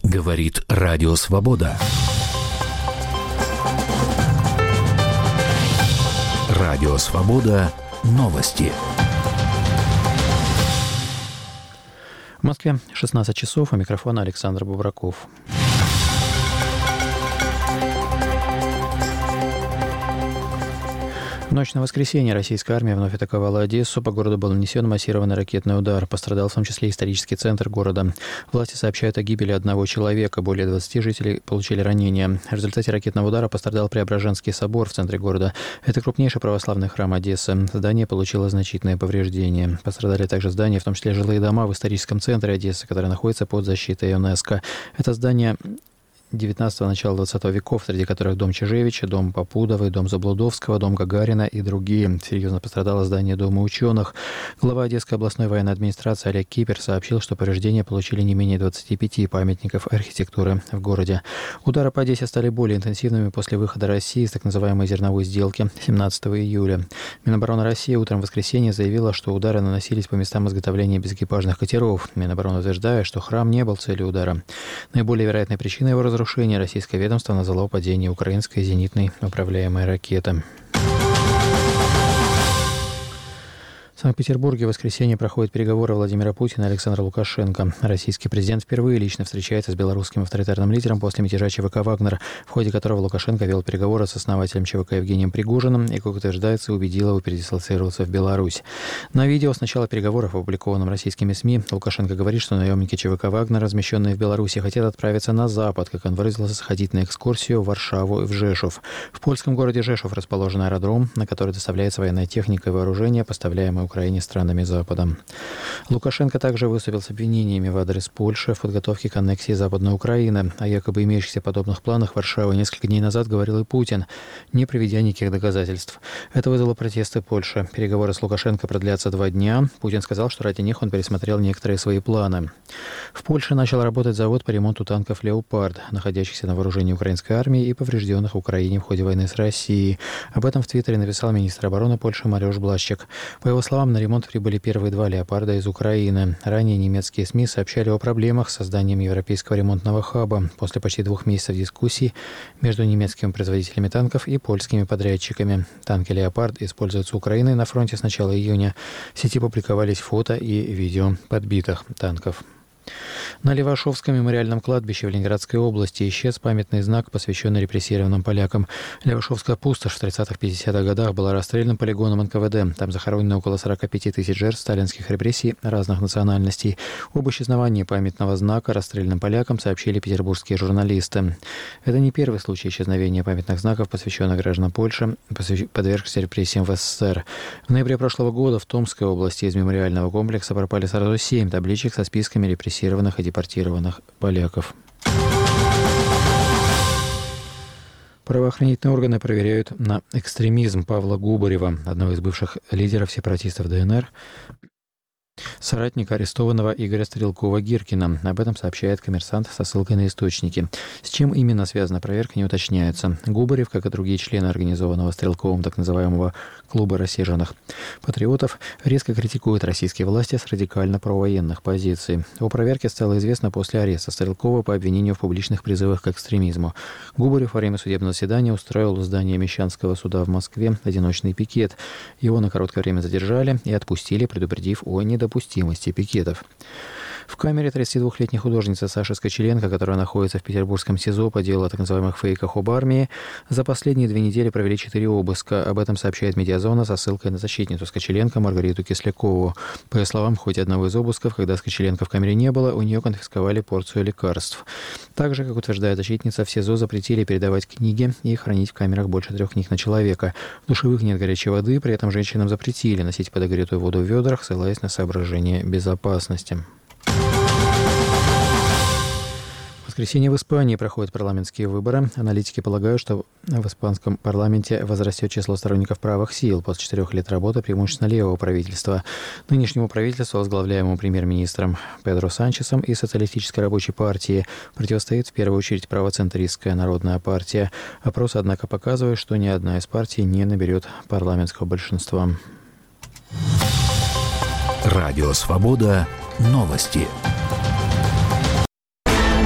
Говорит Радио Свобода. Радио Свобода. Новости. В Москве 16 часов, у микрофона Александр Бубраков. В ночь на воскресенье российская армия вновь атаковала Одессу. По городу был нанесен массированный ракетный удар. Пострадал в том числе исторический центр города. Власти сообщают о гибели одного человека. Более 20 жителей получили ранения. В результате ракетного удара пострадал Преображенский собор в центре города. Это крупнейший православный храм Одессы. Здание получило значительные повреждения. Пострадали также здания, в том числе жилые дома в историческом центре Одессы, которое находится под защитой ЮНЕСКО. Это здание 19-го, начала 20 веков, среди которых дом Чижевича, дом Попудовой, дом Заблудовского, дом Гагарина и другие. Серьезно пострадало здание Дома ученых. Глава Одесской областной военной администрации Олег Кипер сообщил, что повреждения получили не менее 25 памятников архитектуры в городе. Удары по Одессе стали более интенсивными после выхода России из так называемой зерновой сделки 17 июля. Минобороны России утром в воскресенье заявила, что удары наносились по местам изготовления безэкипажных катеров. Минобороны утверждает, что храм не был целью удара. Наиболее вероятной причиной его разрушения российское ведомство назвало падение украинской зенитной управляемой ракеты. В Санкт-Петербурге в воскресенье проходят переговоры Владимира Путина и Александра Лукашенко. Российский президент впервые лично встречается с белорусским авторитарным лидером после мятежа ЧВК «Вагнер», в ходе которого Лукашенко вел переговоры с основателем ЧВК Евгением Пригожиным и, как утверждается, убедил его передислоцироваться в Беларусь. На видео с начала переговоров, опубликованном российскими СМИ, Лукашенко говорит, что наемники ЧВК «Вагнер», размещенные в Беларуси, хотят отправиться на Запад, как он выразился, сходить на экскурсию в Варшаву и в Жешув. В польском городе Жешув расположен аэродром, на который доставляется военная техника и вооружение, поставляемое Украине странами Запада. Лукашенко также выступил с обвинениями в адрес Польши в подготовке к аннексии Западной Украины. О якобы имеющихся подобных планах Варшавы несколько дней назад говорил и Путин, не приведя никаких доказательств. Это вызвало протесты Польши. Переговоры с Лукашенко продлятся 2 дня. Путин сказал, что ради них он пересмотрел некоторые свои планы. В Польше начал работать завод по ремонту танков «Леопард», находящихся на вооружении украинской армии и поврежденных в Украине в ходе войны с Россией. Об этом в Твиттере написал министр обороны Польши Мариуsz Błaszczak. По его словам, на ремонт прибыли первые 2 «Леопарда» из Украины. Ранее немецкие СМИ сообщали о проблемах с созданием европейского ремонтного хаба после почти 2 месяцев дискуссий между немецкими производителями танков и польскими подрядчиками. Танки «Леопард» используются Украиной на фронте с начала июня. В сети публиковались фото и видео подбитых танков. На Левашовском мемориальном кладбище в Ленинградской области исчез памятный знак, посвященный репрессированным полякам. Левашовская пустошь в 30-50-х годах была расстрельным полигоном НКВД. Там захоронено около 45 тысяч жертв сталинских репрессий разных национальностей. Об исчезновении памятного знака расстрельным полякам сообщили петербургские журналисты. Это не первый случай исчезновения памятных знаков, посвященных гражданам Польши, подвергшихся репрессиям в СССР. В ноябре прошлого года в Томской области из мемориального комплекса пропали сразу 7 табличек со списками репрессированных и депортированных поляков. Правоохранительные органы проверяют на экстремизм Павла Губарева, одного из бывших лидеров сепаратистов ДНР, соратника арестованного Игоря Стрелкова-Гиркина. Об этом сообщает «Коммерсант» со ссылкой на источники. С чем именно связана проверка, не уточняется. Губарев, как и другие члены организованного Стрелковым так называемого клуба рассерженных патриотов, резко критикуют российские власти с радикально-провоенных позиций. О проверке стало известно после ареста Стрелкова по обвинению в публичных призывах к экстремизму. Губарев во время судебного заседания устроил у здания Мещанского суда в Москве одиночный пикет. Его на короткое время задержали и отпустили, предупредив о недопустимости пикетов. В камере 32-летняя художница Саша Скочеленко, которая находится в петербургском СИЗО по делу о так называемых фейках об армии, за последние 2 недели провели 4 обыска. Об этом сообщает «Медиазона» со ссылкой на защитницу Скочеленко Маргариту Кислякову. По ее словам, в ходе одного из обысков, когда Скочеленко в камере не было, у нее конфисковали порцию лекарств. Также, как утверждает защитница, в СИЗО запретили передавать книги и хранить в камерах больше 3 книг на человека. В душевых нет горячей воды, при этом женщинам запретили носить подогретую воду в ведрах, ссылаясь на соображения безопасности. В воскресенье в Испании проходят парламентские выборы. Аналитики полагают, что в испанском парламенте возрастет число сторонников правых сил после 4 лет работы преимущественно левого правительства. Нынешнему правительству, возглавляемому премьер-министром Педро Санчесом и Социалистической рабочей партии, противостоит в первую очередь правоцентристская Народная партия. Опросы, однако, показывают, что ни одна из партий не наберет парламентского большинства. Радио Свобода. Новости.